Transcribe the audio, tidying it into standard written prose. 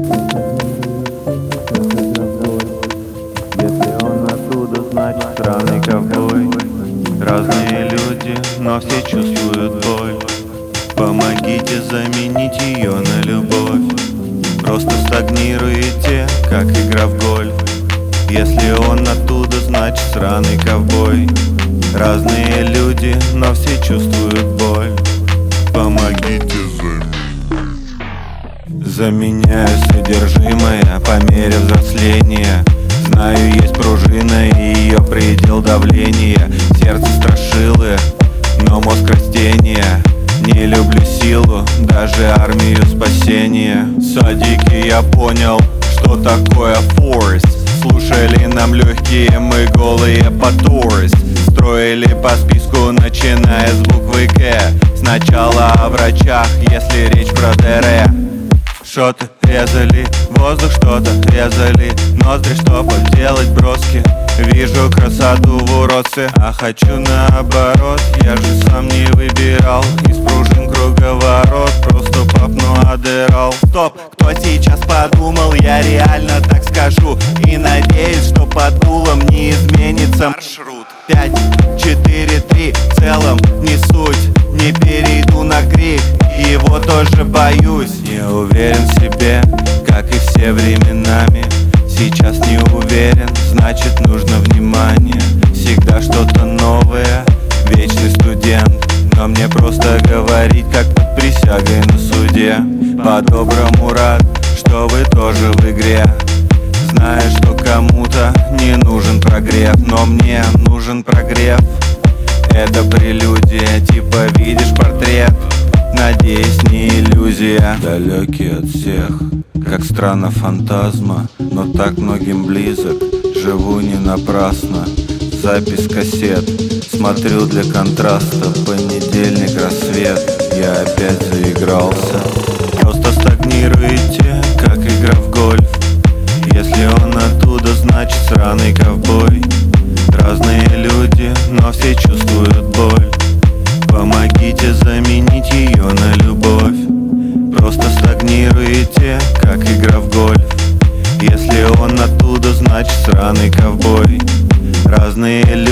Если он оттуда, значит странный ковбой. Разные люди, но все чувствуют боль. Помогите заменить ее на любовь. Просто стагнируете, как игра в гольф. Если он оттуда, значит сраный ковбой. Разные люди, но все чувствуют боль. Помогите заменяю содержимое по мере взросления. Знаю, есть пружина и ее предел давления. Сердце страшилы, но мозг растения. Не люблю силу, даже армию спасения. В садике я понял, что такое force. Слушали нам легкие, мы голые по tourist. Строили по списку, начиная с буквы Г. Сначала о врачах, если речь про ДР. Что-то резали, воздух что-то резали. Ноздри, чтобы делать броски. Вижу красоту в уродце, а хочу наоборот. Я же сам не выбирал из пружин круговорот. Просто папну адерал. Стоп, кто сейчас подумал, я реально так скажу. И надеюсь, что под дулом не изменится маршрут. 5, 4, 3, в целом не суть. Не перейду на крик, его тоже боюсь. Не уверен в себе, как и все временами. Сейчас не уверен, значит нужно внимание. Всегда что-то новое, вечный студент. Но мне просто говорить, как под присягой на суде. По-доброму рад, что вы тоже в игре. Знаю, что кому-то не нужен прогрев, но мне нужен прогрев. Это прелюдия, типа видишь портрет. Надеюсь, не иллюзия. Далекий от всех, как страна фантазма, но так многим близок. Живу не напрасно. Запись кассет, смотрю для контраста. Понедельник, рассвет, я опять заигрался. Просто стагнируете, как игра в гольф. Если он оттуда, значит сраный ковбой. Разные люди, но все чувствуют боль. Помогите заменить ее на любовь. Просто стагнируете, как игра в гольф. Если он оттуда, значит сраный ковбой. Разные люди